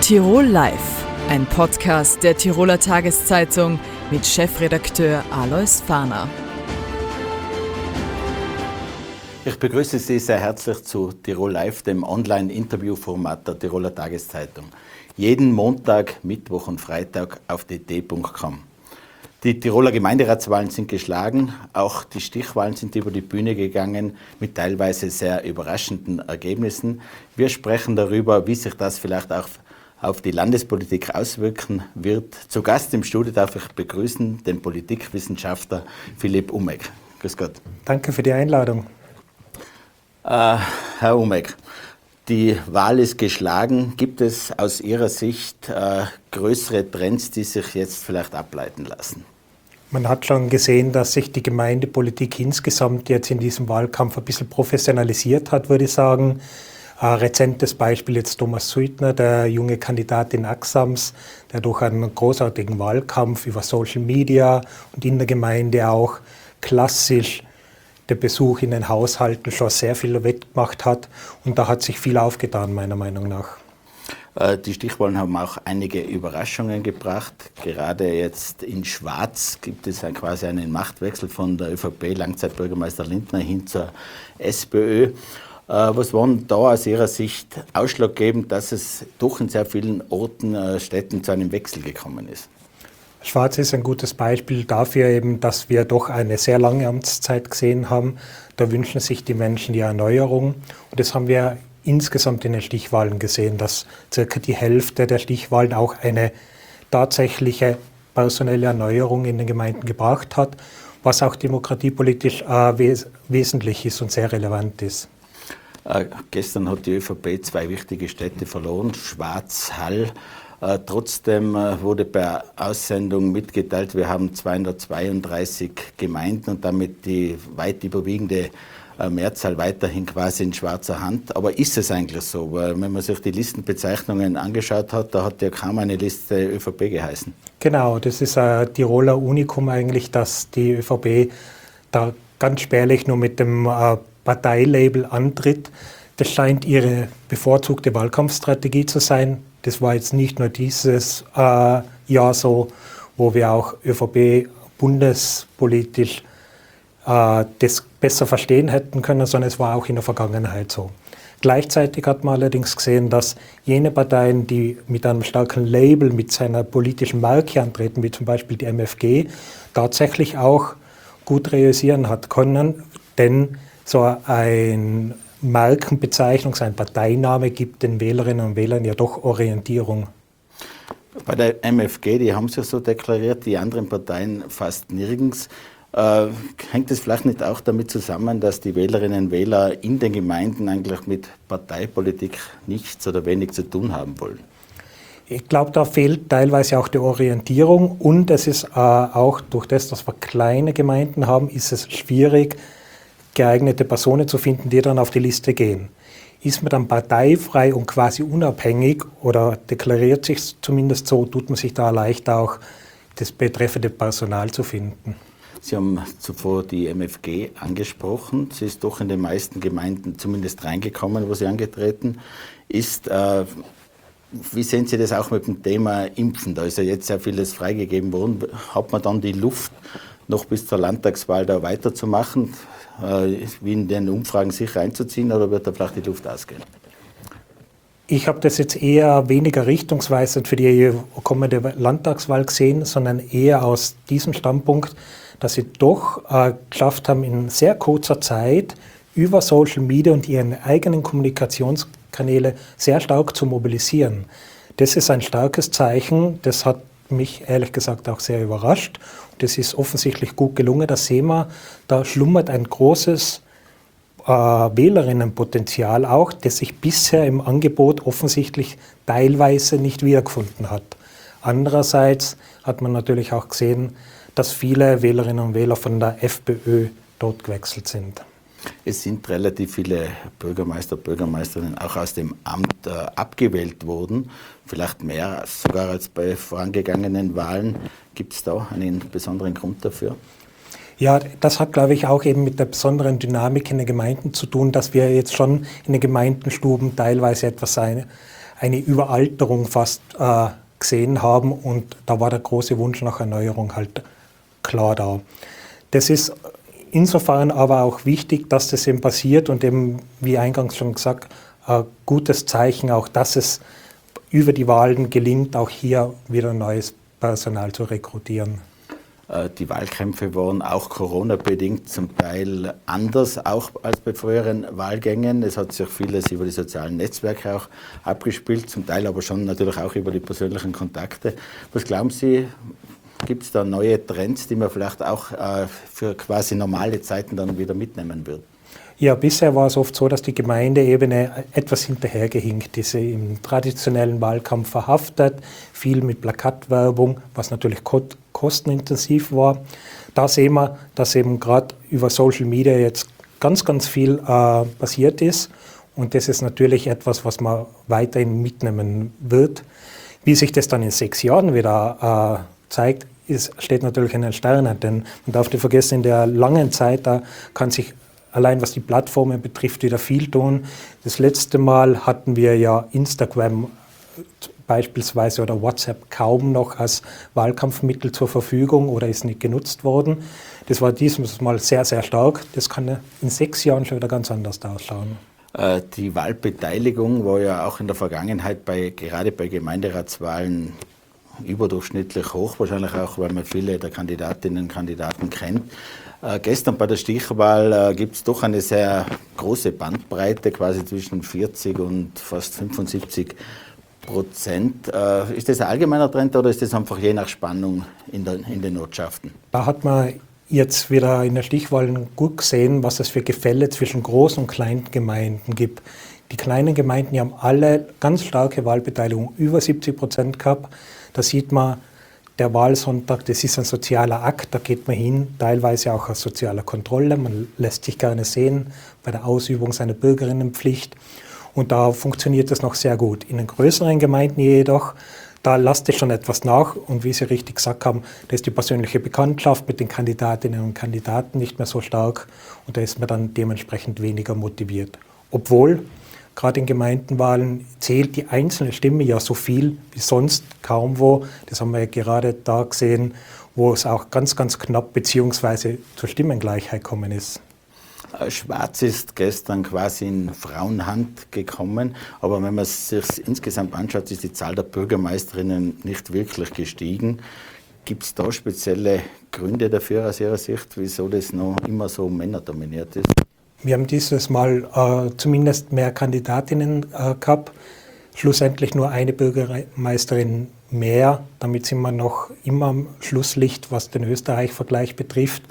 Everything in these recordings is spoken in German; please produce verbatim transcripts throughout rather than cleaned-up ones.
Tirol Live, ein Podcast der Tiroler Tageszeitung mit Chefredakteur Alois Fahner. Ich begrüße Sie sehr herzlich zu Tirol Live, dem Online-Interviewformat der Tiroler Tageszeitung. Jeden Montag, Mittwoch und Freitag auf d t punkt com. Die Tiroler Gemeinderatswahlen sind geschlagen, auch die Stichwahlen sind über die Bühne gegangen mit teilweise sehr überraschenden Ergebnissen. Wir sprechen darüber, wie sich das vielleicht auch auf die Landespolitik auswirken wird. Zu Gast im Studio darf ich begrüßen den Politikwissenschaftler Philipp Umek. Grüß Gott. Danke für die Einladung. Äh, Herr Umek, die Wahl ist geschlagen. Gibt es aus Ihrer Sicht äh, größere Trends, die sich jetzt vielleicht ableiten lassen? Man hat schon gesehen, dass sich die Gemeindepolitik insgesamt jetzt in diesem Wahlkampf ein bisschen professionalisiert hat, würde ich sagen. Ein rezentes Beispiel jetzt Thomas Suitner, der junge Kandidat in Axams, der durch einen großartigen Wahlkampf über Social Media und in der Gemeinde auch klassisch den Besuch in den Haushalten schon sehr viel wettgemacht hat. Und da hat sich viel aufgetan, meiner Meinung nach. Die Stichwahlen haben auch einige Überraschungen gebracht. Gerade jetzt in Schwaz gibt es quasi einen Machtwechsel von der ÖVP, Langzeitbürgermeister Lindner, hin zur SPÖ. Was war da aus Ihrer Sicht ausschlaggebend, dass es doch in sehr vielen Orten, Städten zu einem Wechsel gekommen ist? Schwaz ist ein gutes Beispiel dafür, eben, dass wir doch eine sehr lange Amtszeit gesehen haben. Da wünschen sich die Menschen die Erneuerung. Und das haben wir insgesamt in den Stichwahlen gesehen, dass circa die Hälfte der Stichwahlen auch eine tatsächliche personelle Erneuerung in den Gemeinden gebracht hat, was auch demokratiepolitisch äh, wes- wesentlich ist und sehr relevant ist. Äh, gestern hat die ÖVP zwei wichtige Städte verloren, Schwaz, Hall. Äh, trotzdem äh, wurde per Aussendung mitgeteilt, wir haben zweihundertzweiunddreißig Gemeinden und damit die weit überwiegende äh, Mehrzahl weiterhin quasi in schwarzer Hand. Aber ist es eigentlich so? Weil wenn man sich die Listenbezeichnungen angeschaut hat, da hat ja kaum eine Liste ÖVP geheißen. Genau, das ist ein Tiroler Unikum eigentlich, dass die ÖVP da ganz spärlich nur mit dem äh, Parteilabel antritt. Das scheint ihre bevorzugte Wahlkampfstrategie zu sein. Das war jetzt nicht nur dieses äh, Jahr so, wo wir auch ÖVP bundespolitisch äh, das besser verstehen hätten können, sondern es war auch in der Vergangenheit so. Gleichzeitig hat man allerdings gesehen, dass jene Parteien, die mit einem starken Label, mit seiner politischen Marke antreten, wie zum Beispiel die M F G, tatsächlich auch gut realisieren hat können, denn so ein Markenbezeichnung, sein Parteiname gibt den Wählerinnen und Wählern ja doch Orientierung. Bei der M F G, die haben sich so deklariert, die anderen Parteien fast nirgends. Äh, hängt es vielleicht nicht auch damit zusammen, dass die Wählerinnen und Wähler in den Gemeinden eigentlich mit Parteipolitik nichts oder wenig zu tun haben wollen? Ich glaube, da fehlt teilweise auch die Orientierung und es ist äh, auch durch das, dass wir kleine Gemeinden haben, ist es schwierig, geeignete Personen zu finden, die dann auf die Liste gehen. Ist man dann parteifrei und quasi unabhängig oder deklariert sich zumindest so, tut man sich da leicht auch das betreffende Personal zu finden. Sie haben zuvor die M F G angesprochen. Sie ist doch in den meisten Gemeinden zumindest reingekommen, wo sie angetreten ist. Äh, wie sehen Sie das auch mit dem Thema Impfen? Da ist ja jetzt sehr vieles freigegeben worden. Hat man dann die Luft, noch bis zur Landtagswahl da weiterzumachen, äh, wie in den Umfragen sicher einzuziehen, oder wird da vielleicht die Luft ausgehen? Ich habe das jetzt eher weniger richtungsweisend für die kommende Landtagswahl gesehen, sondern eher aus diesem Standpunkt, dass sie doch äh, geschafft haben, in sehr kurzer Zeit über Social Media und ihren eigenen Kommunikationskanäle sehr stark zu mobilisieren. Das ist ein starkes Zeichen, das hat mich ehrlich gesagt auch sehr überrascht. Das ist offensichtlich gut gelungen, das sehen wir. Da schlummert ein großes äh, Wählerinnenpotenzial auch, das sich bisher im Angebot offensichtlich teilweise nicht wiedergefunden hat. Andererseits hat man natürlich auch gesehen, dass viele Wählerinnen und Wähler von der FPÖ dort gewechselt sind. Es sind relativ viele Bürgermeister, Bürgermeisterinnen auch aus dem Amt äh, abgewählt worden, vielleicht mehr sogar als bei vorangegangenen Wahlen. Gibt es da einen besonderen Grund dafür? Ja, das hat, glaube ich, auch eben mit der besonderen Dynamik in den Gemeinden zu tun, dass wir jetzt schon in den Gemeindenstuben teilweise etwas eine, eine Überalterung fast äh, gesehen haben und da war der große Wunsch nach Erneuerung halt klar da. Das ist insofern aber auch wichtig, dass das eben passiert und eben, wie eingangs schon gesagt, ein gutes Zeichen auch, dass es über die Wahlen gelingt, auch hier wieder neues Personal zu rekrutieren. Die Wahlkämpfe waren auch Corona-bedingt zum Teil anders, auch als bei früheren Wahlgängen. Es hat sich vieles über die sozialen Netzwerke auch abgespielt, zum Teil aber schon natürlich auch über die persönlichen Kontakte. Was glauben Sie, gibt es da neue Trends, die man vielleicht auch äh, für quasi normale Zeiten dann wieder mitnehmen wird? Ja, bisher war es oft so, dass die Gemeindeebene etwas hinterhergehinkt ist, im traditionellen Wahlkampf verhaftet, viel mit Plakatwerbung, was natürlich kostenintensiv war. Da sehen wir, dass eben gerade über Social Media jetzt ganz, ganz viel äh, passiert ist und das ist natürlich etwas, was man weiterhin mitnehmen wird. Wie sich das dann in sechs Jahren wieder äh, zeigt, ist, steht natürlich in den Sternen, denn man darf nicht vergessen, in der langen Zeit, da kann sich allein was die Plattformen betrifft, wieder viel tun. Das letzte Mal hatten wir ja Instagram beispielsweise oder WhatsApp kaum noch als Wahlkampfmittel zur Verfügung oder ist nicht genutzt worden. Das war dieses Mal sehr, sehr stark. Das kann in sechs Jahren schon wieder ganz anders ausschauen. Die Wahlbeteiligung war ja auch in der Vergangenheit bei, gerade bei Gemeinderatswahlen überdurchschnittlich hoch, wahrscheinlich auch, weil man viele der Kandidatinnen und Kandidaten kennt. Äh, gestern bei der Stichwahl äh, gibt es doch eine sehr große Bandbreite, quasi zwischen vierzig und fast fünfundsiebzig Prozent. Äh, ist das ein allgemeiner Trend oder ist das einfach je nach Spannung in, der, in den Ortschaften? Da hat man jetzt wieder in der Stichwahl gut gesehen, was es für Gefälle zwischen großen und kleinen Gemeinden gibt. Die kleinen Gemeinden die haben alle ganz starke Wahlbeteiligung, über siebzig Prozent gehabt. Da sieht man, der Wahlsonntag, das ist ein sozialer Akt, da geht man hin, teilweise auch aus sozialer Kontrolle. Man lässt sich gerne sehen bei der Ausübung seiner Bürgerinnenpflicht. Und da funktioniert das noch sehr gut. In den größeren Gemeinden jedoch, da lasst es schon etwas nach. Und wie Sie richtig gesagt haben, da ist die persönliche Bekanntschaft mit den Kandidatinnen und Kandidaten nicht mehr so stark. Und da ist man dann dementsprechend weniger motiviert. Obwohl, gerade in Gemeindenwahlen zählt die einzelne Stimme ja so viel wie sonst kaum wo. Das haben wir ja gerade da gesehen, wo es auch ganz, ganz knapp beziehungsweise zur Stimmengleichheit gekommen ist. Schwarz ist gestern quasi in Frauenhand gekommen, aber wenn man es sich insgesamt anschaut, ist die Zahl der Bürgermeisterinnen nicht wirklich gestiegen. Gibt es da spezielle Gründe dafür aus Ihrer Sicht, wieso das noch immer so männerdominiert ist? Wir haben dieses Mal äh, zumindest mehr Kandidatinnen äh, gehabt, schlussendlich nur eine Bürgermeisterin mehr. Damit sind wir noch immer am Schlusslicht, was den Österreich-Vergleich betrifft.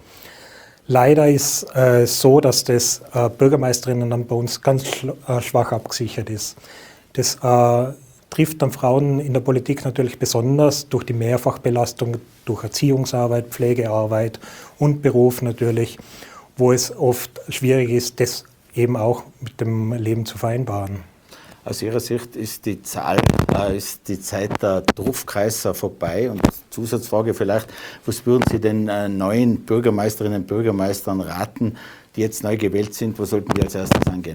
Leider ist es äh, so, dass das äh, Bürgermeisterinnen dann bei uns ganz sch äh, schwach abgesichert ist. Das äh, trifft dann Frauen in der Politik natürlich besonders durch die Mehrfachbelastung, durch Erziehungsarbeit, Pflegearbeit und Beruf natürlich, wo es oft schwierig ist, das eben auch mit dem Leben zu vereinbaren. Aus Ihrer Sicht ist die Zahl, äh, ist die Zeit der Dorfkreiser vorbei? Und Zusatzfrage vielleicht, was würden Sie den äh, neuen Bürgermeisterinnen und Bürgermeistern raten, die jetzt neu gewählt sind? Wo sollten die als erstes angehen?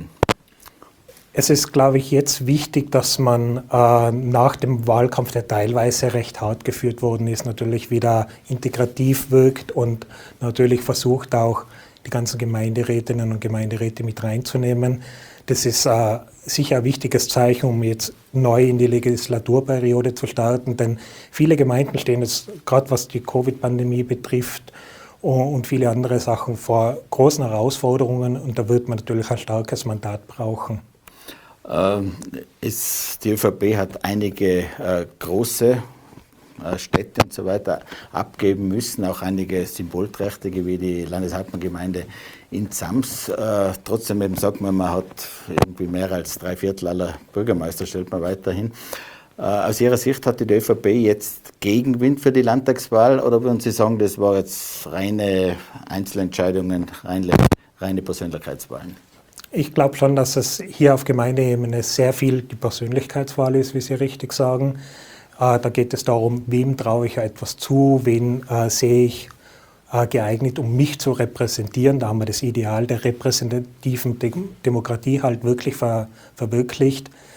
Es ist, glaube ich, jetzt wichtig, dass man äh, nach dem Wahlkampf, der teilweise recht hart geführt worden ist, natürlich wieder integrativ wirkt und natürlich versucht auch, die ganzen Gemeinderätinnen und Gemeinderäte mit reinzunehmen. Das ist äh, sicher ein wichtiges Zeichen, um jetzt neu in die Legislaturperiode zu starten, denn viele Gemeinden stehen jetzt, gerade was die Covid-Pandemie betrifft und viele andere Sachen, vor großen Herausforderungen und da wird man natürlich ein starkes Mandat brauchen. Ähm, ist, die ÖVP hat einige äh, große Städte und so weiter abgeben müssen, auch einige Symbolträchtige wie die Landeshauptmanngemeinde in Zams. Äh, trotzdem eben sagt man, man hat irgendwie mehr als drei Viertel aller Bürgermeister, stellt man weiterhin. Äh, aus Ihrer Sicht hatte die ÖVP jetzt Gegenwind für die Landtagswahl oder würden Sie sagen, das war jetzt reine Einzelentscheidungen, reine, reine Persönlichkeitswahlen? Ich glaube schon, dass es hier auf Gemeindeebene sehr viel die Persönlichkeitswahl ist, wie Sie richtig sagen. Da geht es darum, wem traue ich etwas zu, wen äh, sehe ich äh, geeignet, um mich zu repräsentieren. Da haben wir das Ideal der repräsentativen De- Demokratie halt wirklich ver- verwirklicht.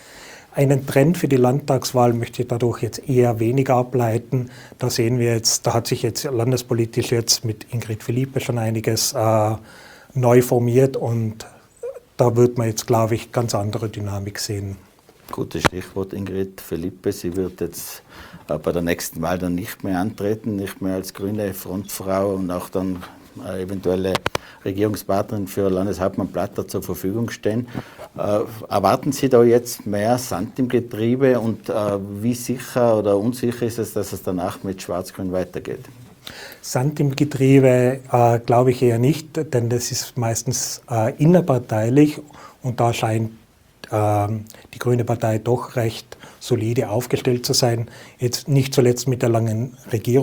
Einen Trend für die Landtagswahl möchte ich dadurch jetzt eher weniger ableiten. Da sehen wir jetzt, da hat sich jetzt landespolitisch jetzt mit Ingrid Philippe schon einiges äh, neu formiert und da wird man jetzt, glaube ich, ganz andere Dynamik sehen. Gutes Stichwort, Ingrid Philippe. Sie wird jetzt äh, bei der nächsten Wahl dann nicht mehr antreten, nicht mehr als grüne Frontfrau und auch dann äh, eventuelle Regierungspartnerin für Landeshauptmann Platter zur Verfügung stehen. Äh, erwarten Sie da jetzt mehr Sand im Getriebe und äh, wie sicher oder unsicher ist es, dass es danach mit Schwarz-Grün weitergeht? Sand im Getriebe äh, glaube ich eher nicht, denn das ist meistens äh, innerparteilich und da scheint äh, die Grüne Partei doch recht solide aufgestellt zu sein. Jetzt nicht zuletzt mit der langen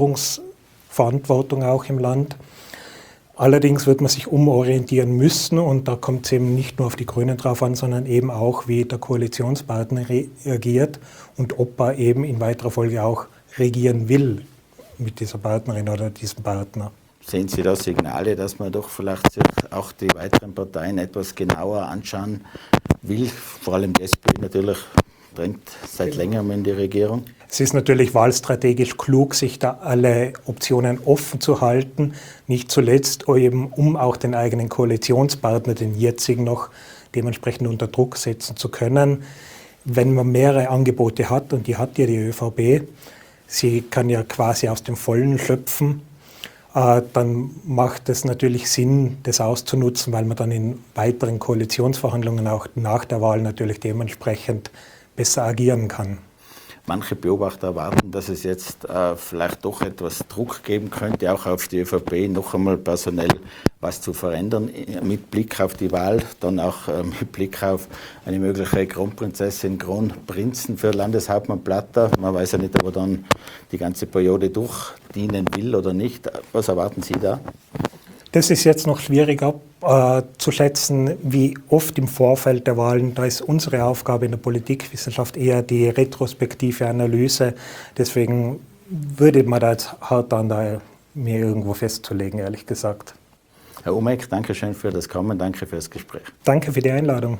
Regierungsverantwortung auch im Land. Allerdings wird man sich umorientieren müssen und da kommt es eben nicht nur auf die Grünen drauf an, sondern eben auch, wie der Koalitionspartner reagiert und ob er eben in weiterer Folge auch regieren will mit dieser Partnerin oder diesem Partner. Sehen Sie da Signale, dass man doch vielleicht sich auch die weiteren Parteien etwas genauer anschauen will? Vor allem die S P D natürlich drängt seit längerem in die Regierung. Es ist natürlich wahlstrategisch klug, sich da alle Optionen offen zu halten, nicht zuletzt eben, um auch den eigenen Koalitionspartner, den jetzigen noch, dementsprechend unter Druck setzen zu können. Wenn man mehrere Angebote hat, und die hat ja die ÖVP, sie kann ja quasi aus dem Vollen schöpfen, äh, dann macht es natürlich Sinn, das auszunutzen, weil man dann in weiteren Koalitionsverhandlungen auch nach der Wahl natürlich dementsprechend besser agieren kann. Manche Beobachter erwarten, dass es jetzt äh, vielleicht doch etwas Druck geben könnte, auch auf die ÖVP, noch einmal personell was zu verändern, mit Blick auf die Wahl, dann auch äh, mit Blick auf eine mögliche Kronprinzessin, Kronprinzen für Landeshauptmann Platter. Man weiß ja nicht, ob er dann die ganze Periode durchdienen will oder nicht. Was erwarten Sie da? Das ist jetzt noch schwierig abzuschätzen, wie oft im Vorfeld der Wahlen. Da ist unsere Aufgabe in der Politikwissenschaft eher die retrospektive Analyse. Deswegen würde man da jetzt hart an, da mir irgendwo festzulegen, ehrlich gesagt. Herr Umek, danke schön für das Kommen, danke für das Gespräch. Danke für die Einladung.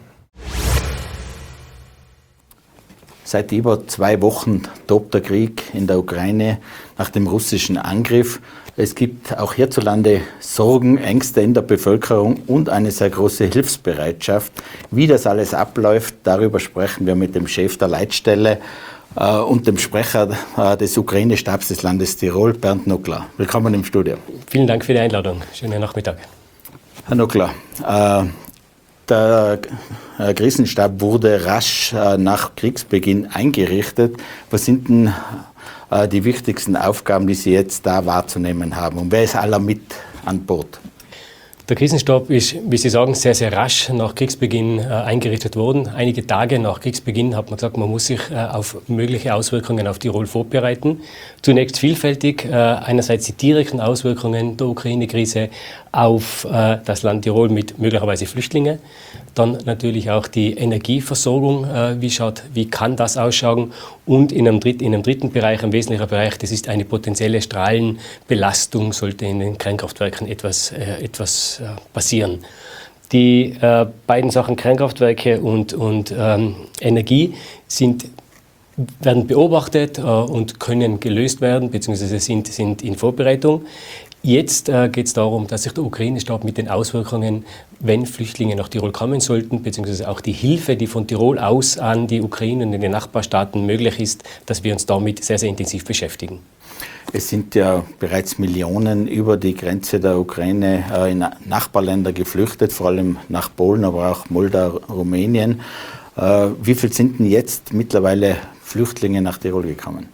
Seit über zwei Wochen tobt der Krieg in der Ukraine nach dem russischen Angriff. Es gibt auch hierzulande Sorgen, Ängste in der Bevölkerung und eine sehr große Hilfsbereitschaft. Wie das alles abläuft, darüber sprechen wir mit dem Chef der Leitstelle äh, und dem Sprecher äh, des Ukraine-Stabs des Landes Tirol, Bernd Nockler. Willkommen im Studio. Vielen Dank für die Einladung. Schönen Nachmittag. Herr Nockler, äh, der äh, Krisenstab wurde rasch äh, nach Kriegsbeginn eingerichtet. Was sind denn äh, die wichtigsten Aufgaben, die Sie jetzt da wahrzunehmen haben? Und wer ist aller mit an Bord? Der Krisenstab ist, wie Sie sagen, sehr, sehr rasch nach Kriegsbeginn äh, eingerichtet worden. Einige Tage nach Kriegsbeginn hat man gesagt, man muss sich äh, auf mögliche Auswirkungen auf Tirol vorbereiten. Zunächst vielfältig, äh, einerseits die direkten Auswirkungen der Ukraine-Krise auf äh, das Land Tirol mit möglicherweise Flüchtlingen. Dann natürlich auch die Energieversorgung, äh, wie, schaut, wie kann das ausschauen? Und in einem, dritt, in einem dritten Bereich, ein wesentlicher Bereich, das ist eine potenzielle Strahlenbelastung, sollte in den Kernkraftwerken etwas, äh, etwas äh, passieren. Die äh, beiden Sachen Kernkraftwerke und, und ähm, Energie sind, werden beobachtet äh, und können gelöst werden, beziehungsweise sind, sind in Vorbereitung. Jetzt äh, geht es darum, dass sich der Ukraine-Stab mit den Auswirkungen, wenn Flüchtlinge nach Tirol kommen sollten, beziehungsweise auch die Hilfe, die von Tirol aus an die Ukraine und in den Nachbarstaaten möglich ist, dass wir uns damit sehr, sehr intensiv beschäftigen. Es sind ja bereits Millionen über die Grenze der Ukraine äh, in Nachbarländer geflüchtet, vor allem nach Polen, aber auch Moldau, Rumänien. Äh, wie viel sind denn jetzt mittlerweile Flüchtlinge nach Tirol gekommen?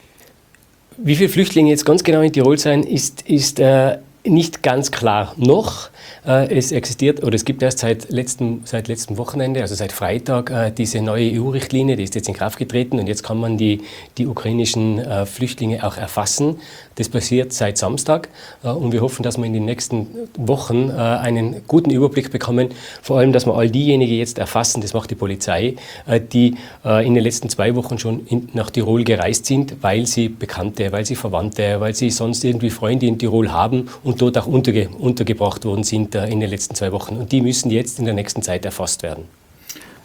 Wie viele Flüchtlinge jetzt ganz genau in Tirol sein, ist, ist äh, nicht ganz klar noch. Äh, es existiert oder es gibt erst seit letztem, seit letztem Wochenende, also seit Freitag, äh, diese neue E U-Richtlinie, die ist jetzt in Kraft getreten und jetzt kann man die, die ukrainischen äh, Flüchtlinge auch erfassen. Das passiert seit Samstag äh, und wir hoffen, dass wir in den nächsten Wochen äh, einen guten Überblick bekommen. Vor allem, dass wir all diejenigen jetzt erfassen, das macht die Polizei, äh, die äh, in den letzten zwei Wochen schon in, nach Tirol gereist sind, weil sie Bekannte, weil sie Verwandte, weil sie sonst irgendwie Freunde in Tirol haben und dort auch unterge, untergebracht worden sind äh, in den letzten zwei Wochen. Und die müssen jetzt in der nächsten Zeit erfasst werden.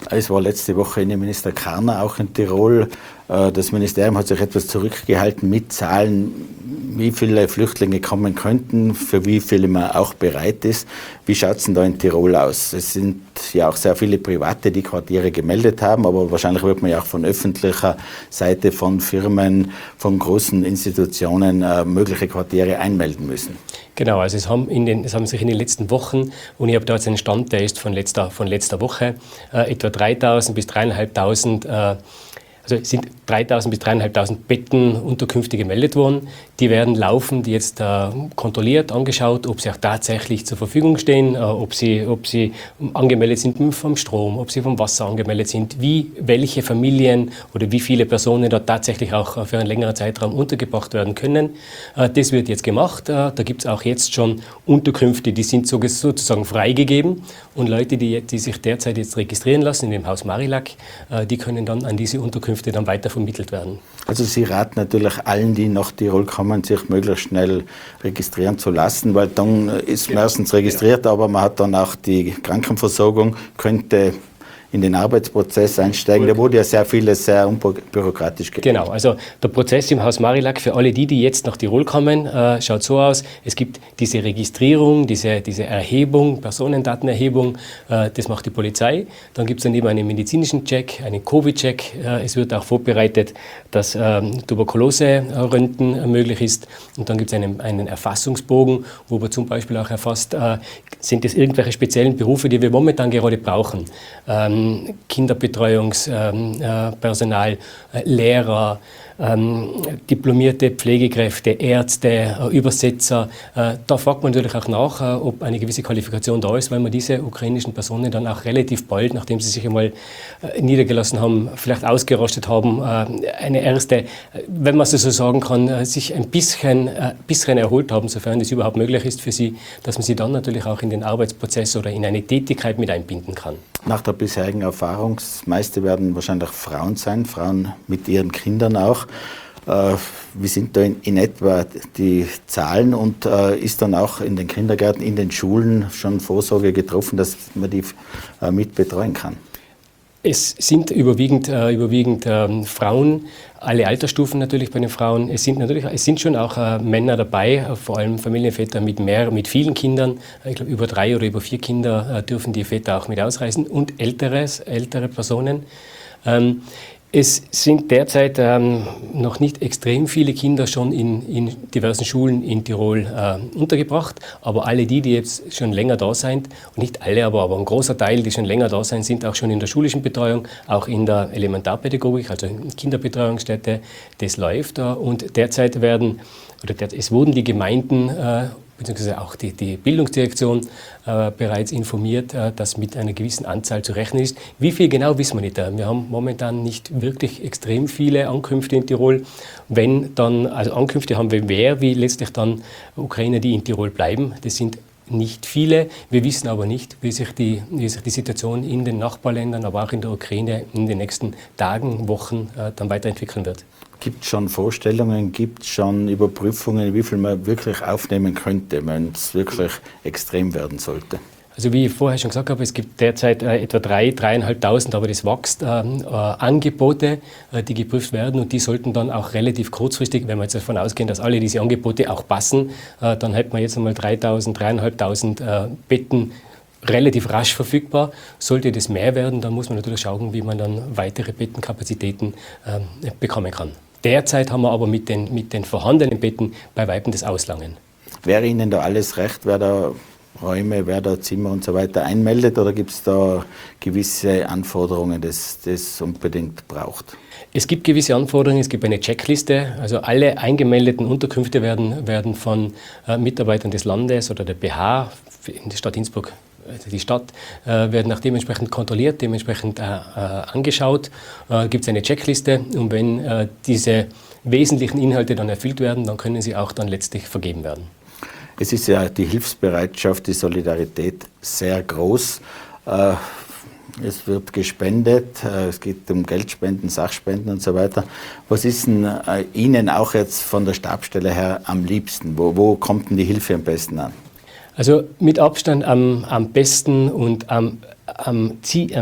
Es war letzte Woche Innenminister Karner auch in Tirol. Das Ministerium hat sich etwas zurückgehalten mit Zahlen, wie viele Flüchtlinge kommen könnten, für wie viele man auch bereit ist. Wie schaut es denn da in Tirol aus? Es sind ja auch sehr viele Private, die Quartiere gemeldet haben, aber wahrscheinlich wird man ja auch von öffentlicher Seite, von Firmen, von großen Institutionen äh, mögliche Quartiere einmelden müssen. Genau, also es haben, in den, es haben sich in den letzten Wochen, und ich habe da jetzt einen Stand, der ist von letzter, von letzter Woche, äh, etwa dreitausend bis dreitausendfünfhundert, äh, also es sind dreitausend bis dreitausendfünfhundert Betten, Unterkünfte gemeldet worden. Die werden laufend jetzt äh, kontrolliert, angeschaut, ob sie auch tatsächlich zur Verfügung stehen, äh, ob sie, ob sie angemeldet sind vom Strom, ob sie vom Wasser angemeldet sind, wie welche Familien oder wie viele Personen dort tatsächlich auch für einen längeren Zeitraum untergebracht werden können. Äh, das wird jetzt gemacht. Äh, da gibt es auch jetzt schon Unterkünfte, die sind sozusagen freigegeben. Und Leute, die, die sich derzeit jetzt registrieren lassen in dem Haus Marillac, äh, die können dann an diese Unterkünfte dann weiter vermittelt werden. Also Sie raten natürlich allen, die nach Tirol kommen, sich möglichst schnell registrieren zu lassen, weil dann ist man erstens registriert, aber man hat dann auch die Krankenversorgung, könnte in den Arbeitsprozess einsteigen. Da wurde ja sehr vieles sehr unbürokratisch gemacht. Genau, also der Prozess im Haus Marillac für alle die, die jetzt nach Tirol kommen, äh, schaut so aus. Es gibt diese Registrierung, diese, diese Erhebung, Personendatenerhebung, äh, das macht die Polizei. Dann gibt es daneben einen medizinischen Check, einen Covid-Check. Äh, es wird auch vorbereitet, dass äh, Tuberkulose-Röntgen möglich ist. Und dann gibt es einen, einen Erfassungsbogen, wo man zum Beispiel auch erfasst, äh, sind es irgendwelche speziellen Berufe, die wir momentan gerade brauchen. Ähm, Kinderbetreuungspersonal, äh, äh, Lehrer, ähm, diplomierte Pflegekräfte, Ärzte, äh, Übersetzer. Äh, da fragt man natürlich auch nach, äh, ob eine gewisse Qualifikation da ist, weil man diese ukrainischen Personen dann auch relativ bald, nachdem sie sich einmal äh, niedergelassen haben, vielleicht ausgerostet haben, äh, eine erste, wenn man so sagen kann, äh, sich ein bisschen, äh, bisschen erholt haben, sofern das überhaupt möglich ist für sie, dass man sie dann natürlich auch in den Arbeitsprozess oder in eine Tätigkeit mit einbinden kann. Nach der bisherigen Erfahrung, das meiste werden wahrscheinlich Frauen sein, Frauen mit ihren Kindern auch. Äh, wie sind da in, in etwa die Zahlen und äh, ist dann auch in den Kindergärten, in den Schulen schon Vorsorge getroffen, dass man die äh, mit betreuen kann? Es sind überwiegend, äh, überwiegend ähm, Frauen, alle Altersstufen natürlich bei den Frauen. Es sind natürlich, es sind schon auch äh, Männer dabei, äh, vor allem Familienväter mit mehr, mit vielen Kindern. Äh, ich glaube, über drei oder über vier Kinder äh, dürfen die Väter auch mit ausreisen und älteres, ältere Personen. Ähm, Es sind derzeit ähm, noch nicht extrem viele Kinder schon in, in diversen Schulen in Tirol äh, untergebracht, aber alle die, die jetzt schon länger da sind, und nicht alle, aber, aber ein großer Teil, die schon länger da sind, sind auch schon in der schulischen Betreuung, auch in der Elementarpädagogik, also in Kinderbetreuungsstätte, das läuft. Äh, und derzeit werden, oder der, es wurden die Gemeinden, äh, beziehungsweise auch die, die Bildungsdirektion äh, bereits informiert, äh, dass mit einer gewissen Anzahl zu rechnen ist. Wie viel genau, wissen wir nicht. Wir haben momentan nicht wirklich extrem viele Ankünfte in Tirol. Wenn dann, also Ankünfte haben wir mehr, wie letztlich dann Ukrainer, die in Tirol bleiben. Das sind nicht viele. Wir wissen aber nicht, wie sich die, wie sich die Situation in den Nachbarländern, aber auch in der Ukraine in den nächsten Tagen, Wochen äh, dann weiterentwickeln wird. Gibt es schon Vorstellungen, gibt es schon Überprüfungen, wie viel man wirklich aufnehmen könnte, wenn es wirklich extrem werden sollte? Also wie ich vorher schon gesagt habe, es gibt derzeit äh, etwa drei, dreieinhalbtausend, aber das wächst, äh, äh, Angebote, äh, die geprüft werden und die sollten dann auch relativ kurzfristig, wenn wir jetzt davon ausgehen, dass alle diese Angebote auch passen, äh, dann hätten wir jetzt einmal dreitausend, dreieinhalbtausend äh, Betten relativ rasch verfügbar. Sollte das mehr werden, dann muss man natürlich schauen, wie man dann weitere Bettenkapazitäten äh, bekommen kann. Derzeit haben wir aber mit den, mit den vorhandenen Betten bei Weitem das Auslangen. Wäre Ihnen da alles recht, wer da Räume, wer da Zimmer und so weiter einmeldet, oder gibt es da gewisse Anforderungen, die das unbedingt braucht? Es gibt gewisse Anforderungen, es gibt eine Checkliste. Also alle eingemeldeten Unterkünfte werden, werden von äh, Mitarbeitern des Landes oder der B H in der Stadt Innsbruck, also die Stadt, äh, werden auch dementsprechend kontrolliert, dementsprechend äh, äh, angeschaut. Äh, gibt es eine Checkliste und wenn äh, diese wesentlichen Inhalte dann erfüllt werden, dann können sie auch dann letztlich vergeben werden. Es ist ja die Hilfsbereitschaft, die Solidarität sehr groß. Äh, es wird gespendet, äh, es geht um Geldspenden, Sachspenden und so weiter. Was ist denn äh, Ihnen auch jetzt von der Stabsstelle her am liebsten? Wo, wo kommt denn die Hilfe am besten an? Also mit Abstand am, am besten und am, am, am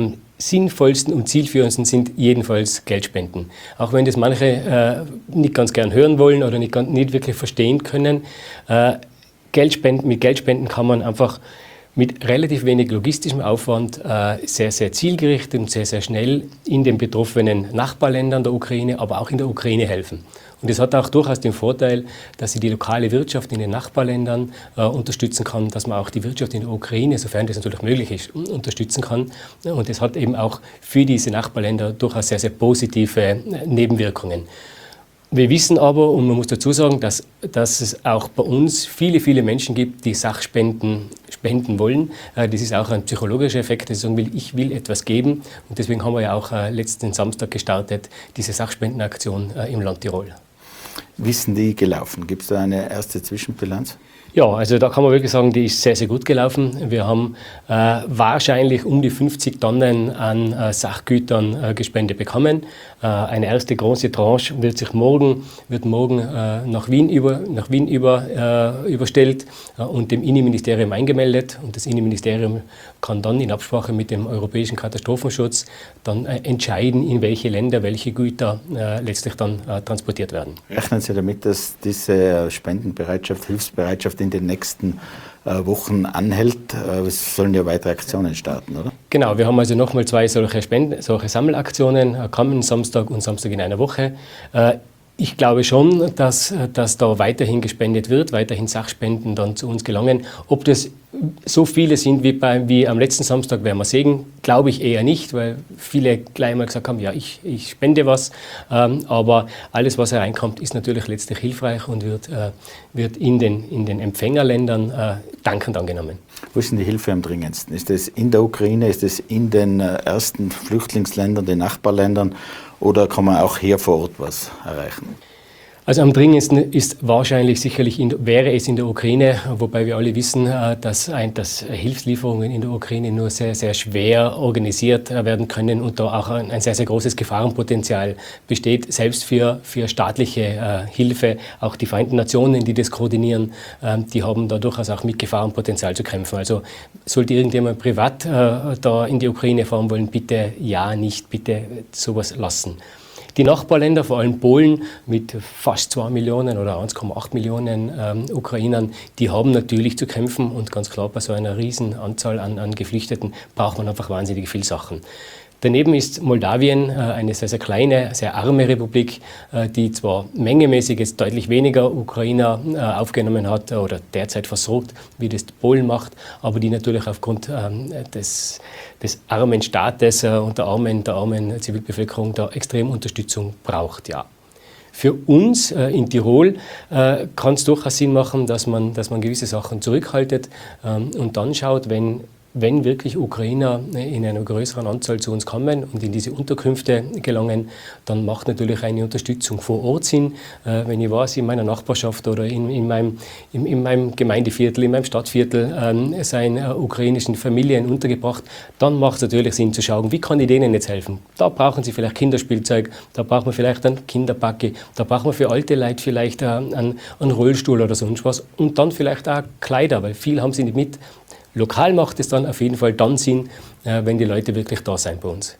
sinnvollsten und zielführendsten sind jedenfalls Geldspenden. Auch wenn das manche äh, nicht ganz gern hören wollen oder nicht, nicht wirklich verstehen können. Äh, Geldspenden, mit Geldspenden kann man einfach mit relativ wenig logistischem Aufwand äh, sehr, sehr zielgerichtet und sehr, sehr schnell in den betroffenen Nachbarländern der Ukraine, aber auch in der Ukraine helfen. Und das hat auch durchaus den Vorteil, dass sie die lokale Wirtschaft in den Nachbarländern äh, unterstützen kann, dass man auch die Wirtschaft in der Ukraine, sofern das natürlich möglich ist, unterstützen kann. Und das hat eben auch für diese Nachbarländer durchaus sehr, sehr positive Nebenwirkungen. Wir wissen aber, und man muss dazu sagen, dass, dass es auch bei uns viele, viele Menschen gibt, die Sachspenden spenden wollen. Das ist auch ein psychologischer Effekt, dass ich sagen will, ich will etwas geben. Und deswegen haben wir ja auch letzten Samstag gestartet, diese Sachspendenaktion im Land Tirol. Wie sind die gelaufen? Gibt es da eine erste Zwischenbilanz? Ja, also da kann man wirklich sagen, die ist sehr, sehr gut gelaufen. Wir haben äh, wahrscheinlich um die fünfzig Tonnen an äh, Sachgütern äh, gespendet bekommen. Äh, eine erste große Tranche wird sich morgen, wird morgen äh, nach Wien, über, nach Wien über, äh, überstellt äh, und dem Innenministerium eingemeldet. Und das Innenministerium kann dann in Absprache mit dem Europäischen Katastrophenschutz dann äh, entscheiden, in welche Länder welche Güter äh, letztlich dann äh, transportiert werden. Rechnen Sie damit, dass diese Spendenbereitschaft, Hilfsbereitschaft in den nächsten äh, Wochen anhält? Äh, es sollen ja weitere Aktionen starten, oder? Genau, wir haben also nochmal zwei solche, Spenden, solche Sammelaktionen, äh, kommenden Samstag und Samstag in einer Woche. Äh, Ich glaube schon, dass, dass da weiterhin gespendet wird, weiterhin Sachspenden dann zu uns gelangen. Ob das so viele sind wie, bei, wie am letzten Samstag, werden wir sehen, glaube ich eher nicht, weil viele gleich mal gesagt haben, ja, ich, ich spende was. Ähm, aber alles, was hereinkommt, ist natürlich letztlich hilfreich und wird, äh, wird in, den, in den Empfängerländern äh, dankend angenommen. Wo ist denn die Hilfe am dringendsten? Ist das in der Ukraine, ist das in den äh, ersten Flüchtlingsländern, den Nachbarländern? Oder kann man auch hier vor Ort was erreichen? Also am dringendsten ist wahrscheinlich sicherlich in, wäre es in der Ukraine, wobei wir alle wissen, dass, ein, dass Hilfslieferungen in der Ukraine nur sehr, sehr schwer organisiert werden können und da auch ein, ein sehr, sehr großes Gefahrenpotenzial besteht, selbst für, für staatliche äh, Hilfe. Auch die Vereinten Nationen, die das koordinieren, äh, die haben da durchaus auch mit Gefahrenpotenzial zu kämpfen. Also sollte irgendjemand privat äh, da in die Ukraine fahren wollen, bitte ja nicht, bitte sowas lassen. Die Nachbarländer, vor allem Polen mit fast zwei Millionen oder eins Komma acht Millionen ähm, Ukrainern, die haben natürlich zu kämpfen und ganz klar bei so einer riesen Anzahl an, an Geflüchteten braucht man einfach wahnsinnig viele Sachen. Daneben ist Moldawien äh, eine sehr, sehr kleine, sehr arme Republik, äh, die zwar mengemäßig jetzt deutlich weniger Ukrainer äh, aufgenommen hat oder derzeit versorgt, wie das Polen macht, aber die natürlich aufgrund ähm, des, des armen Staates äh, und der armen, der armen Zivilbevölkerung da extrem Unterstützung braucht. Ja. Für uns äh, in Tirol äh, kann es durchaus Sinn machen, dass man, dass man gewisse Sachen zurückhaltet ähm, und dann schaut, wenn Wenn wirklich Ukrainer in einer größeren Anzahl zu uns kommen und in diese Unterkünfte gelangen, dann macht natürlich eine Unterstützung vor Ort Sinn. Äh, wenn ich weiß, in meiner Nachbarschaft oder in, in, meinem, in, in meinem Gemeindeviertel, in meinem Stadtviertel ähm, seien äh, ukrainischen Familien untergebracht, dann macht es natürlich Sinn zu schauen, wie kann ich denen jetzt helfen. Da brauchen sie vielleicht Kinderspielzeug, da braucht man vielleicht einen Kinderbacke, da braucht man für alte Leute vielleicht äh, einen, einen Rollstuhl oder sonst was und dann vielleicht auch Kleider, weil viel haben sie nicht mit. Lokal macht es dann auf jeden Fall dann Sinn, wenn die Leute wirklich da sind bei uns.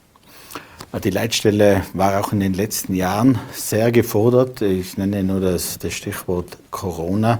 Die Leitstelle war auch in den letzten Jahren sehr gefordert. Ich nenne nur das, das Stichwort Corona.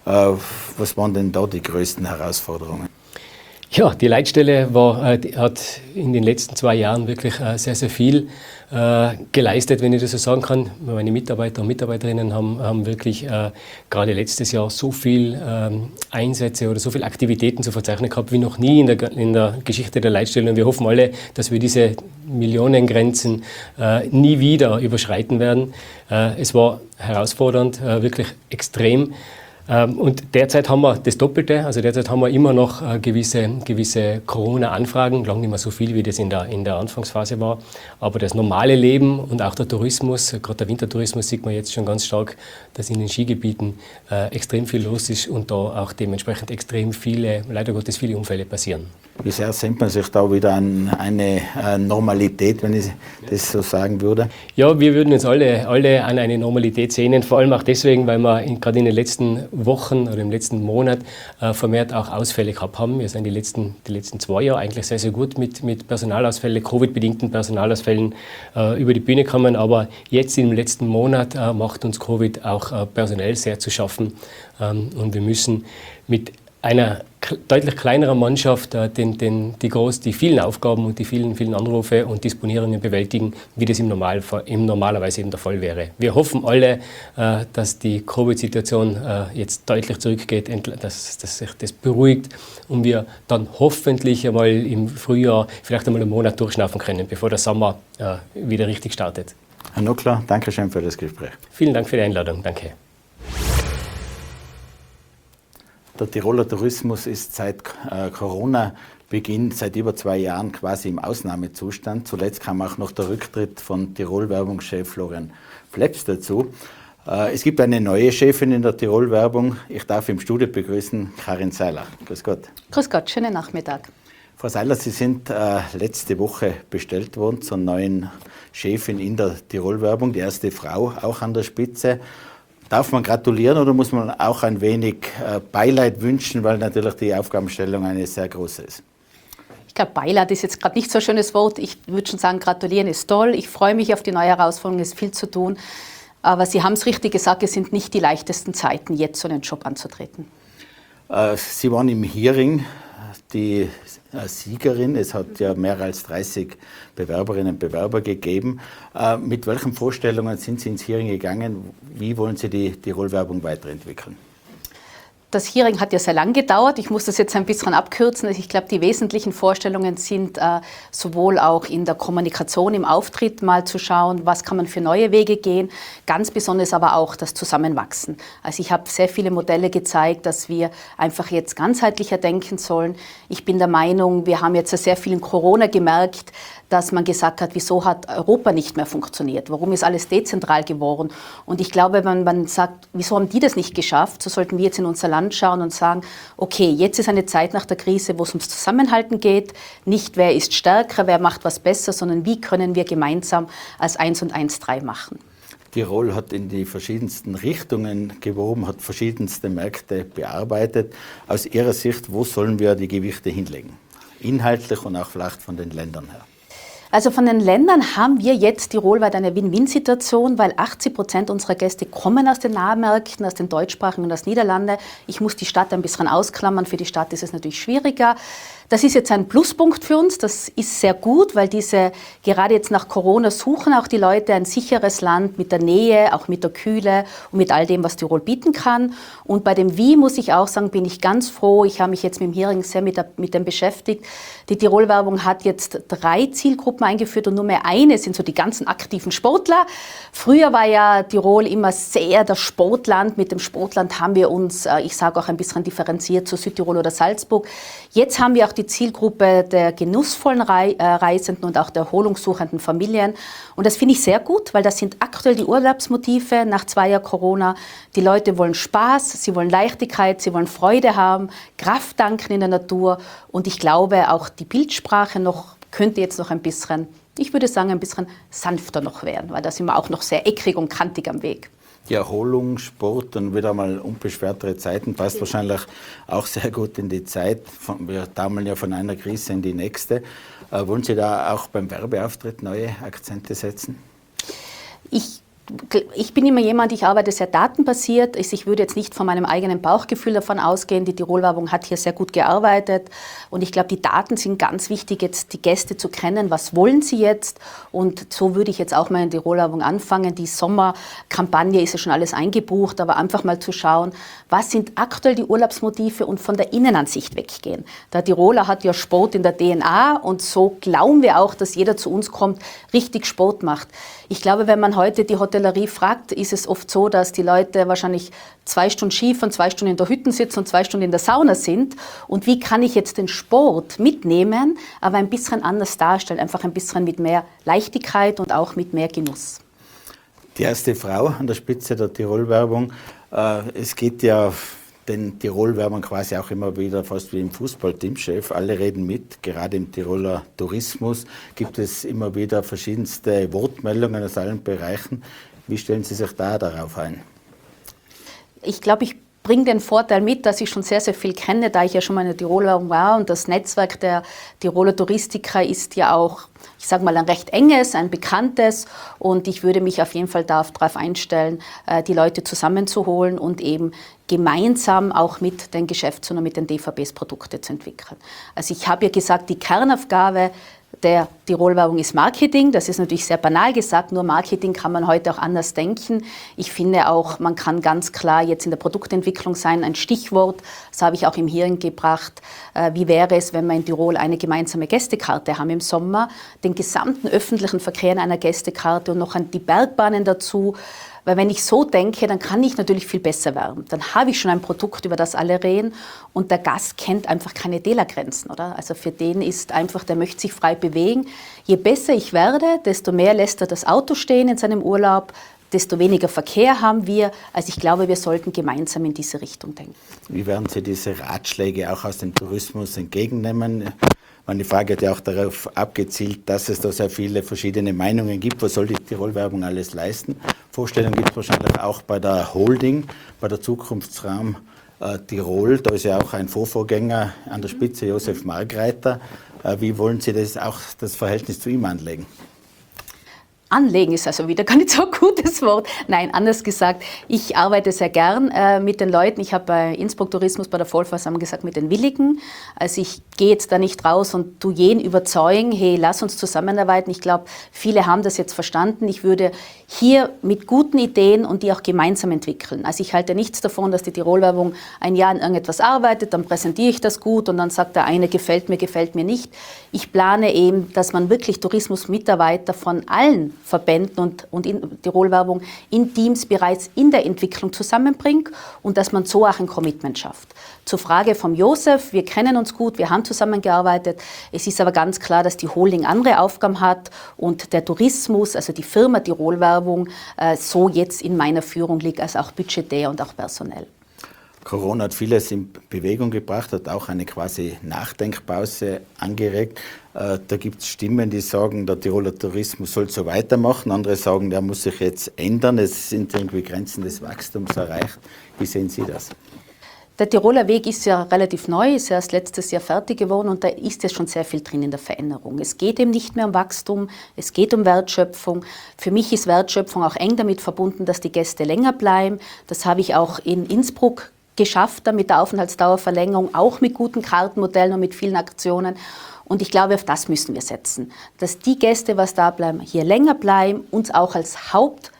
Was waren denn da die größten Herausforderungen? Ja, die Leitstelle war, die hat in den letzten zwei Jahren wirklich sehr, sehr viel äh, geleistet, wenn ich das so sagen kann. Meine Mitarbeiter und Mitarbeiterinnen haben, haben wirklich äh, gerade letztes Jahr so viel ähm, Einsätze oder so viele Aktivitäten zu verzeichnen gehabt wie noch nie in der, in der Geschichte der Leitstelle. Und wir hoffen alle, dass wir diese Millionengrenzen äh, nie wieder überschreiten werden. Äh, es war herausfordernd, äh, wirklich extrem. Und derzeit haben wir das Doppelte, also derzeit haben wir immer noch äh, gewisse, gewisse Corona-Anfragen, lange nicht mehr so viel, wie das in der, in der Anfangsphase war. Aber das normale Leben und auch der Tourismus, gerade der Wintertourismus, sieht man jetzt schon ganz stark, dass in den Skigebieten äh, extrem viel los ist und da auch dementsprechend extrem viele, leider Gottes viele Unfälle passieren. Wie sehr sehnt man sich da wieder an eine Normalität, wenn ich das so sagen würde? Ja, wir würden uns alle, alle an eine Normalität sehnen, vor allem auch deswegen, weil wir in, gerade in den letzten Wochen oder im letzten Monat äh, vermehrt auch Ausfälle gehabt haben. Wir sind die letzten, die letzten zwei Jahre eigentlich sehr, sehr gut mit, mit Personalausfällen, Covid-bedingten Personalausfällen äh, über die Bühne gekommen, aber jetzt im letzten Monat äh, macht uns Covid auch äh, personell sehr zu schaffen ähm, und wir müssen mit einer deutlich kleineren Mannschaft äh, den, den, die, groß, die vielen Aufgaben und die vielen, vielen Anrufe und Disponierungen bewältigen, wie das im, Normalfall, im normalerweise eben der Fall wäre. Wir hoffen alle, äh, dass die Covid-Situation äh, jetzt deutlich zurückgeht, dass, dass sich das beruhigt und wir dann hoffentlich einmal im Frühjahr vielleicht einmal einen Monat durchschnaufen können, bevor der Sommer äh, wieder richtig startet. Herr Nuckler, danke schön für das Gespräch. Vielen Dank für die Einladung. Danke. Der Tiroler Tourismus ist seit äh, Corona-Beginn, seit über zwei Jahren quasi im Ausnahmezustand. Zuletzt kam auch noch der Rücktritt von Tirol-Werbungschef Florian Fleps dazu. Äh, es gibt eine neue Chefin in der Tirol-Werbung. Ich darf im Studio begrüßen Karin Seiler. Grüß Gott. Grüß Gott, schönen Nachmittag. Frau Seiler, Sie sind äh, letzte Woche bestellt worden zur neuen Chefin in der Tirol-Werbung, die erste Frau auch an der Spitze. Darf man gratulieren oder muss man auch ein wenig Beileid wünschen, weil natürlich die Aufgabenstellung eine sehr große ist? Ich glaube, Beileid ist jetzt gerade nicht so ein schönes Wort. Ich würde schon sagen, gratulieren ist toll. Ich freue mich auf die neue Herausforderung, es ist viel zu tun. Aber Sie haben es richtig gesagt, es sind nicht die leichtesten Zeiten, jetzt so einen Job anzutreten. Sie waren im Hearing die Siegerin. Es hat ja mehr als dreißig Bewerberinnen und Bewerber gegeben. Mit welchen Vorstellungen sind Sie ins Hearing gegangen? Wie wollen Sie die Tirol-Werbung weiterentwickeln? Das Hearing hat ja sehr lang gedauert. Ich muss das jetzt ein bisschen abkürzen. Ich glaube, die wesentlichen Vorstellungen sind äh, sowohl auch in der Kommunikation, im Auftritt mal zu schauen, was kann man für neue Wege gehen, ganz besonders aber auch das Zusammenwachsen. Also ich habe sehr viele Modelle gezeigt, dass wir einfach jetzt ganzheitlicher denken sollen. Ich bin der Meinung, wir haben jetzt sehr viel in Corona gemerkt, dass man gesagt hat, wieso hat Europa nicht mehr funktioniert? Warum ist alles dezentral geworden? Und ich glaube, wenn man sagt, wieso haben die das nicht geschafft, so sollten wir jetzt in unser Land schauen und sagen, okay, jetzt ist eine Zeit nach der Krise, wo es ums Zusammenhalten geht, nicht wer ist stärker, wer macht was besser, sondern wie können wir gemeinsam als eins und eins drei machen. Tirol hat in die verschiedensten Richtungen gewoben, hat verschiedenste Märkte bearbeitet. Aus Ihrer Sicht, wo sollen wir die Gewichte hinlegen? Inhaltlich und auch vielleicht von den Ländern her. Also von den Ländern haben wir jetzt tirolweit eine Win-Win-Situation, weil achtzig Prozent unserer Gäste kommen aus den Nahmärkten, aus den deutschsprachigen und aus Niederlande. Ich muss die Stadt ein bisschen ausklammern, für die Stadt ist es natürlich schwieriger. Das ist jetzt ein Pluspunkt für uns, das ist sehr gut, weil diese, gerade jetzt nach Corona suchen auch die Leute ein sicheres Land mit der Nähe, auch mit der Kühle und mit all dem, was Tirol bieten kann. Und bei dem Wie, muss ich auch sagen, bin ich ganz froh. Ich habe mich jetzt mit dem Hearing sehr mit, der, mit dem beschäftigt. Die Tirol-Werbung hat jetzt drei Zielgruppen eingeführt und nur mehr eine sind so die ganzen aktiven Sportler. Früher war ja Tirol immer sehr das Sportland. Mit dem Sportland haben wir uns, ich sage auch ein bisschen differenziert zu Südtirol oder Salzburg. Jetzt haben wir auch die Zielgruppe der genussvollen Reisenden und auch der erholungssuchenden Familien. Und das finde ich sehr gut, weil das sind aktuell die Urlaubsmotive nach zwei Jahren Corona. Die Leute wollen Spaß, sie wollen Leichtigkeit, sie wollen Freude haben, Kraft tanken in der Natur. Und ich glaube, auch die Bildsprache noch könnte jetzt noch ein bisschen, ich würde sagen, ein bisschen sanfter noch werden, weil da sind wir auch noch sehr eckrig und kantig am Weg. Die Erholung, Sport und wieder mal unbeschwertere Zeiten passt wahrscheinlich auch sehr gut in die Zeit. Wir taumeln ja von einer Krise in die nächste. Äh, wollen Sie da auch beim Werbeauftritt neue Akzente setzen? Ich Ich bin immer jemand, ich arbeite sehr datenbasiert. Ich würde jetzt nicht von meinem eigenen Bauchgefühl davon ausgehen. Die Tirol-Werbung hat hier sehr gut gearbeitet. Und ich glaube, die Daten sind ganz wichtig, jetzt die Gäste zu kennen. Was wollen sie jetzt? Und so würde ich jetzt auch meine Tirol-Werbung anfangen. Die Sommerkampagne ist ja schon alles eingebucht, aber einfach mal zu schauen, was sind aktuell die Urlaubsmotive und von der Innenansicht weggehen. Der Tiroler hat ja Sport in der D N A und so glauben wir auch, dass jeder zu uns kommt, richtig Sport macht. Ich glaube, wenn man heute die Hotellerie fragt, ist es oft so, dass die Leute wahrscheinlich zwei Stunden Skifahren, zwei Stunden in der Hütte sitzen und zwei Stunden in der Sauna sind. Und wie kann ich jetzt den Sport mitnehmen, aber ein bisschen anders darstellen, einfach ein bisschen mit mehr Leichtigkeit und auch mit mehr Genuss. Die erste Frau an der Spitze der Tirol-Werbung. Es geht ja denn Tirol wäre man quasi auch immer wieder fast wie im Fußballteamchef. Alle reden mit, gerade im Tiroler Tourismus gibt es immer wieder verschiedenste Wortmeldungen aus allen Bereichen. Wie stellen Sie sich da darauf ein? Ich glaube, ich bringe den Vorteil mit, dass ich schon sehr, sehr viel kenne, da ich ja schon mal in der Tiroler war und das Netzwerk der Tiroler Touristiker ist ja auch, ich sage mal, ein recht enges, ein bekanntes und ich würde mich auf jeden Fall darauf einstellen, die Leute zusammenzuholen und eben gemeinsam auch mit den Geschäftsführern und mit den D V Bs Produkte zu entwickeln. Also ich habe ja gesagt, die Kernaufgabe der Tirol-Werbung ist Marketing. Das ist natürlich sehr banal gesagt, nur Marketing kann man heute auch anders denken. Ich finde auch, man kann ganz klar jetzt in der Produktentwicklung sein, ein Stichwort, das habe ich auch im Hearing gebracht. Äh, wie wäre es, wenn wir in Tirol eine gemeinsame Gästekarte haben im Sommer, den gesamten öffentlichen Verkehr in einer Gästekarte und noch die Bergbahnen dazu. Weil wenn ich so denke, dann kann ich natürlich viel besser werben. Dann habe ich schon ein Produkt, über das alle reden und der Gast kennt einfach keine Dela-Grenzen, oder? Also für den ist einfach, der möchte sich frei bewegen. Je besser ich werde, desto mehr lässt er das Auto stehen in seinem Urlaub, desto weniger Verkehr haben wir. Also ich glaube, wir sollten gemeinsam in diese Richtung denken. Wie werden Sie diese Ratschläge auch aus dem Tourismus entgegennehmen? Meine Frage hat ja auch darauf abgezielt, dass es da sehr viele verschiedene Meinungen gibt. Was soll die Tirol-Werbung alles leisten? Vorstellungen gibt es wahrscheinlich auch bei der Holding, bei der Zukunftsraum äh, Tirol. Da ist ja auch ein Vorvorgänger an der Spitze, Josef Margreiter. Äh, wie wollen Sie das auch das Verhältnis zu ihm anlegen? Anlegen ist also wieder gar nicht so ein gutes Wort. Nein, anders gesagt, ich arbeite sehr gern äh, mit den Leuten. Ich habe bei Innsbruck Tourismus bei der Vollversammlung gesagt, mit den Willigen. Also ich gehe jetzt da nicht raus und tu jeden überzeugen, hey, lass uns zusammenarbeiten. Ich glaube, viele haben das jetzt verstanden. Ich würde hier mit guten Ideen und die auch gemeinsam entwickeln. Also ich halte nichts davon, dass die Tirol-Werbung ein Jahr an irgendetwas arbeitet, dann präsentiere ich das gut und dann sagt der eine, gefällt mir, gefällt mir nicht. Ich plane eben, dass man wirklich Tourismusmitarbeiter von allen Verbänden und, und in Tirol-Werbung in Teams bereits in der Entwicklung zusammenbringt und dass man so auch ein Commitment schafft. Zur Frage vom Josef, wir kennen uns gut, wir haben zusammengearbeitet. Es ist aber ganz klar, dass die Holding andere Aufgaben hat und der Tourismus, also die Firma Tirol-Werbung, äh, so jetzt in meiner Führung liegt, als auch budgetär und auch personell. Corona hat vieles in Bewegung gebracht, hat auch eine quasi Nachdenkpause angeregt. Äh, da gibt es Stimmen, die sagen, der Tiroler Tourismus soll so weitermachen. Andere sagen, der muss sich jetzt ändern. Es sind irgendwie Grenzen des Wachstums erreicht. Wie sehen Sie das? Der Tiroler Weg ist ja relativ neu, ist erst letztes Jahr fertig geworden und da ist jetzt schon sehr viel drin in der Veränderung. Es geht eben nicht mehr um Wachstum, es geht um Wertschöpfung. Für mich ist Wertschöpfung auch eng damit verbunden, dass die Gäste länger bleiben. Das habe ich auch in Innsbruck geschafft, mit der Aufenthaltsdauerverlängerung, auch mit guten Kartenmodellen und mit vielen Aktionen. Und ich glaube, auf das müssen wir setzen, dass die Gäste, was da bleiben, hier länger bleiben, uns auch als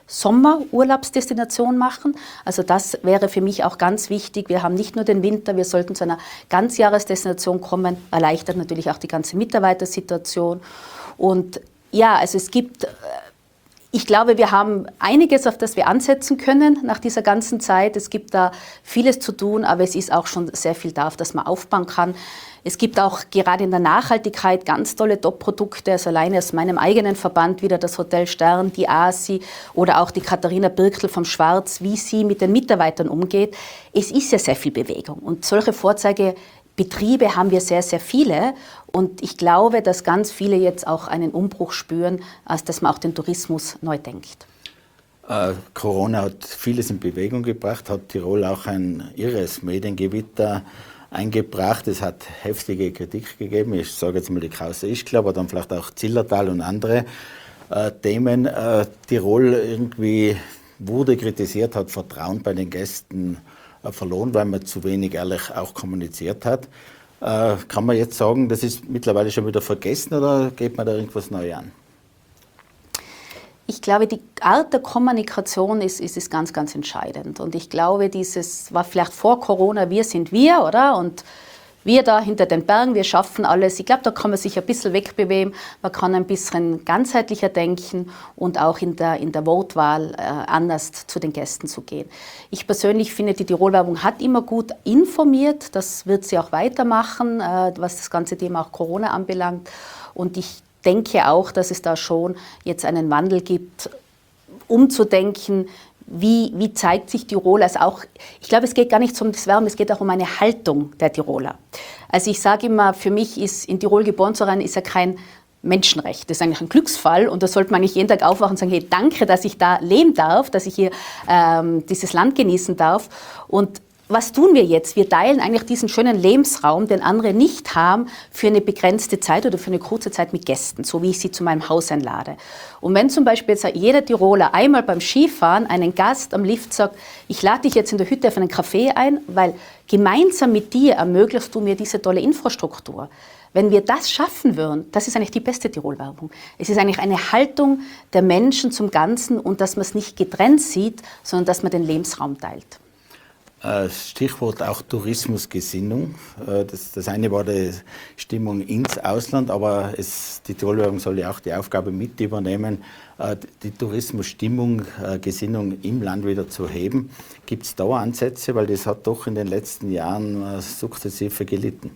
Haupt-Sommer-Urlaubsdestination machen. Also das wäre für mich auch ganz wichtig. Wir haben nicht nur den Winter, wir sollten zu einer Ganzjahresdestination kommen, erleichtert natürlich auch die ganze Mitarbeitersituation. Und ja, also es gibt... Ich glaube, wir haben einiges, auf das wir ansetzen können nach dieser ganzen Zeit. Es gibt da vieles zu tun, aber es ist auch schon sehr viel da, auf das man aufbauen kann. Es gibt auch gerade in der Nachhaltigkeit ganz tolle Top-Produkte, also alleine aus meinem eigenen Verband wieder das Hotel Stern, die ASI oder auch die Katharina Birktl vom Schwarz, wie sie mit den Mitarbeitern umgeht. Es ist ja sehr viel Bewegung und solche Vorzeigebetriebe haben wir sehr, sehr viele. Und ich glaube, dass ganz viele jetzt auch einen Umbruch spüren, als dass man auch den Tourismus neu denkt. Äh, Corona hat vieles in Bewegung gebracht, hat Tirol auch ein irres Mediengewitter eingebracht. Es hat heftige Kritik gegeben. Ich sage jetzt mal die Krause Ischgl, aber dann vielleicht auch Zillertal und andere äh, Themen. Äh, Tirol irgendwie wurde kritisiert, hat Vertrauen bei den Gästen äh, verloren, weil man zu wenig ehrlich auch kommuniziert hat. Äh, kann man jetzt sagen, das ist mittlerweile schon wieder vergessen oder geht man da irgendwas neu an? Ich glaube, die Art der Kommunikation ist, ist, ist ganz, ganz entscheidend. Und ich glaube, dieses war vielleicht vor Corona, wir sind wir, oder? Und wir da hinter den Bergen, wir schaffen alles. Ich glaube, da kann man sich ein bisschen wegbewegen. Man kann ein bisschen ganzheitlicher denken und auch in der, in der Wortwahl äh, anders zu den Gästen zu gehen. Ich persönlich finde, die Tirol-Werbung hat immer gut informiert. Das wird sie auch weitermachen, äh, was das ganze Thema auch Corona anbelangt. Und ich denke auch, dass es da schon jetzt einen Wandel gibt, umzudenken, wie, wie zeigt sich Tirol als auch, ich glaube, es geht gar nicht um das Werben, es geht auch um eine Haltung der Tiroler. Also ich sage immer, für mich ist in Tirol geboren zu sein, ist ja kein Menschenrecht. Das ist eigentlich ein Glücksfall und da sollte man nicht jeden Tag aufwachen und sagen, hey, danke, dass ich da leben darf, dass ich hier ähm, dieses Land genießen darf. Und was tun wir jetzt? Wir teilen eigentlich diesen schönen Lebensraum, den andere nicht haben, für eine begrenzte Zeit oder für eine kurze Zeit mit Gästen, so wie ich sie zu meinem Haus einlade. Und wenn zum Beispiel jetzt jeder Tiroler einmal beim Skifahren einen Gast am Lift sagt, ich lade dich jetzt in der Hütte auf einen Kaffee ein, weil gemeinsam mit dir ermöglichst du mir diese tolle Infrastruktur. Wenn wir das schaffen würden, das ist eigentlich die beste Tirol-Werbung. Es ist eigentlich eine Haltung der Menschen zum Ganzen und dass man es nicht getrennt sieht, sondern dass man den Lebensraum teilt. Stichwort auch Tourismusgesinnung. Das, das eine war die Stimmung ins Ausland, aber es, die Tirol-Werbung soll ja auch die Aufgabe mit übernehmen, die Tourismusstimmung, Gesinnung im Land wieder zu heben. Gibt es da Ansätze, weil das hat doch in den letzten Jahren sukzessive gelitten?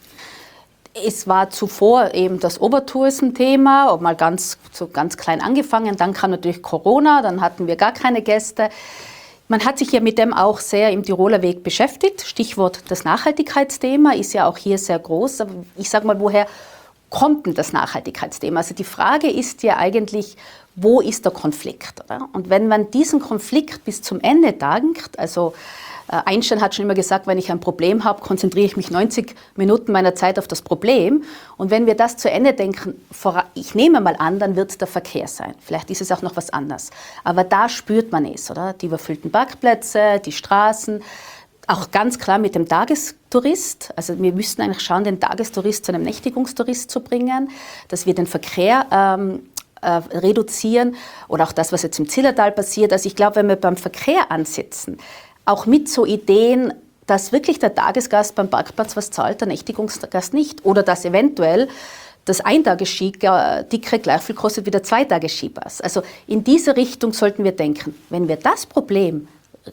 Es war zuvor eben das Obertourism-Thema, mal ganz, so ganz klein angefangen. Dann kam natürlich Corona, dann hatten wir gar keine Gäste. Man hat sich ja mit dem auch sehr im Tiroler Weg beschäftigt. Stichwort das Nachhaltigkeitsthema ist ja auch hier sehr groß. Aber ich sage mal, woher kommt denn das Nachhaltigkeitsthema? Also die Frage ist ja eigentlich, wo ist der Konflikt? Oder? Und wenn man diesen Konflikt bis zum Ende denkt, also Einstein hat schon immer gesagt, wenn ich ein Problem habe, konzentriere ich mich neunzig Minuten meiner Zeit auf das Problem. Und wenn wir das zu Ende denken, ich nehme mal an, dann wird es der Verkehr sein. Vielleicht ist es auch noch was anderes. Aber da spürt man es, oder? Die überfüllten Parkplätze, die Straßen, auch ganz klar mit dem Tagestourist. Also wir müssten eigentlich schauen, den Tagestourist zu einem Nächtigungstourist zu bringen, dass wir den Verkehr ähm, äh, reduzieren oder auch das, was jetzt im Zillertal passiert. Also ich glaube, wenn wir beim Verkehr ansetzen, auch mit so Ideen, dass wirklich der Tagesgast beim Parkplatz was zahlt, der Nächtigungsgast nicht. Oder dass eventuell das Eintagesski-Ticket gleich viel kostet wie der Zweitages-Skipass. Also in diese Richtung sollten wir denken. Wenn wir das Problem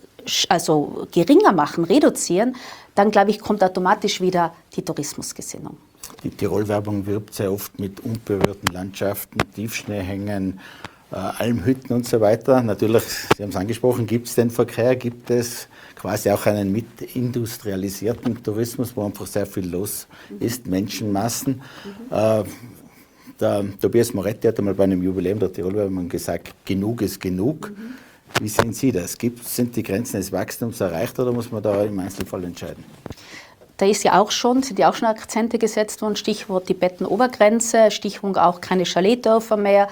also geringer machen, reduzieren, dann glaube ich, kommt automatisch wieder die Tourismusgesinnung. Die Tirol-Werbung wirbt sehr oft mit unberührten Landschaften, Tiefschneehängen, Äh, Almhütten und so weiter. Natürlich, Sie haben es angesprochen, gibt es den Verkehr, gibt es quasi auch einen mitindustrialisierten Tourismus, wo einfach sehr viel los ist, Menschenmassen. Mhm. Äh, der Tobias Moretti hat einmal bei einem Jubiläum der Tirol-Werbung gesagt, genug ist genug. Mhm. Wie sehen Sie das? Gibt, sind die Grenzen des Wachstums erreicht oder muss man da im Einzelfall entscheiden? Da ist ja auch schon, sind ja auch schon Akzente gesetzt worden, Stichwort die Bettenobergrenze, Stichwort auch keine Chaletdörfer mehr.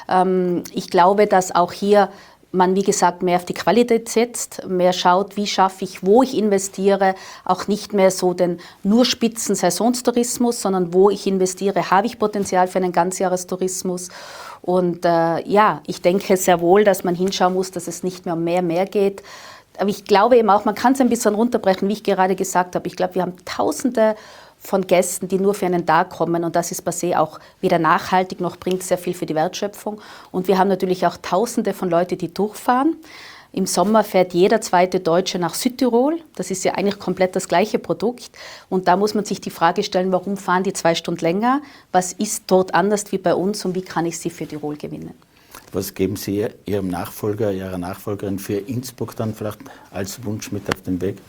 Ich glaube, dass auch hier man, wie gesagt, mehr auf die Qualität setzt, mehr schaut, wie schaffe ich, wo ich investiere, auch nicht mehr so den nur spitzen Saisonstourismus, sondern wo ich investiere, habe ich Potenzial für einen Ganzjahrestourismus. Und äh, ja, ich denke sehr wohl, dass man hinschauen muss, dass es nicht mehr um mehr, mehr geht. Aber ich glaube eben auch, man kann es ein bisschen runterbrechen, wie ich gerade gesagt habe. Ich glaube, wir haben Tausende von Gästen, die nur für einen Tag kommen und das ist per se auch weder nachhaltig noch bringt sehr viel für die Wertschöpfung. Und wir haben natürlich auch Tausende von Leuten, die durchfahren. Im Sommer fährt jeder zweite Deutsche nach Südtirol. Das ist ja eigentlich komplett das gleiche Produkt. Und da muss man sich die Frage stellen, warum fahren die zwei Stunden länger? Was ist dort anders wie bei uns und wie kann ich sie für Tirol gewinnen? Was geben Sie Ihrem Nachfolger, Ihrer Nachfolgerin für Innsbruck dann vielleicht als Wunsch mit auf den Weg?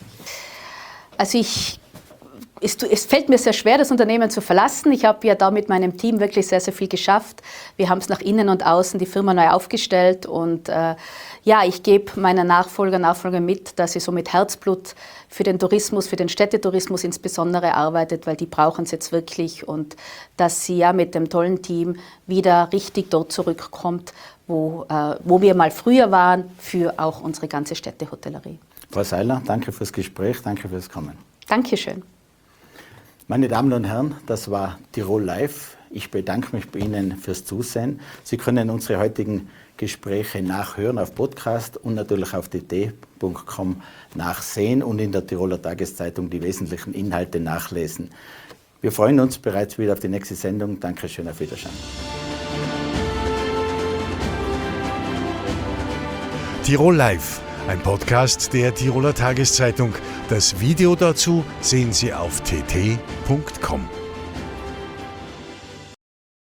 Also ich Es, es fällt mir sehr schwer, das Unternehmen zu verlassen. Ich habe ja da mit meinem Team wirklich sehr, sehr viel geschafft. Wir haben es nach innen und außen die Firma neu aufgestellt. Und äh, ja, ich gebe meiner Nachfolger, Nachfolger mit, dass sie so mit Herzblut für den Tourismus, für den Städtetourismus insbesondere arbeitet, weil die brauchen es jetzt wirklich. Und dass sie ja mit dem tollen Team wieder richtig dort zurückkommt, wo, äh, wo wir mal früher waren, für auch unsere ganze Städtehotellerie. Frau Seiler, danke fürs Gespräch, danke fürs Kommen. Dankeschön. Meine Damen und Herren, das war Tirol Live. Ich bedanke mich bei Ihnen fürs Zusehen. Sie können unsere heutigen Gespräche nachhören auf Podcast und natürlich auf t t punkt com nachsehen und in der Tiroler Tageszeitung die wesentlichen Inhalte nachlesen. Wir freuen uns bereits wieder auf die nächste Sendung. Dankeschön, auf Wiedersehen. Tirol Live, ein Podcast der Tiroler Tageszeitung. Das Video dazu sehen Sie auf t t punkt com.